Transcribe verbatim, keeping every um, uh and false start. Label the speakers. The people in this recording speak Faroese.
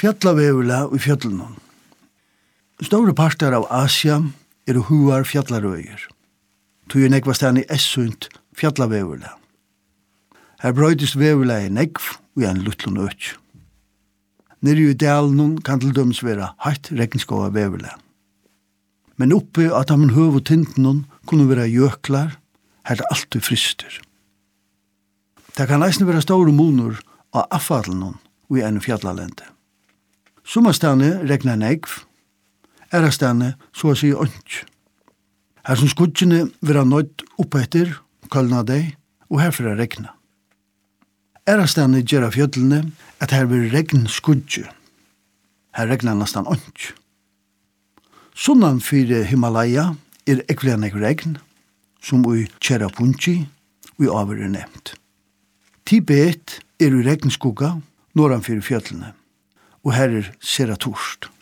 Speaker 1: Fjallavevula i fjallunum. Store parter av Asia er huar fjallarøyer. Tui er nekva stani essunt fjallavevula. Her brøydist vevula i nekv og i en luttlun økj. Nere i dalen kan til døms vera hatt regnskova vevula. Men oppe at han høv og tinten kunne vera jöklar, her det alltid frister. Det kan eisne vera store monor av affallen og i en fjallalende. Sommarstane regnar negv, erastane så å si ånds. Her som skudgjene vera nødt oppe etter, kølna deg, og herfor er regna. Erastane gjerra fjødlene at her vil regn skudgje. Her regnar nastan ånds. Sunnan fyrir Himalaya er ekvlenek regn, som i Cherrapunchi og i over er nevnt. Tibet er i regnskugga, norran fyrir fjødlene, og her er Seraturst.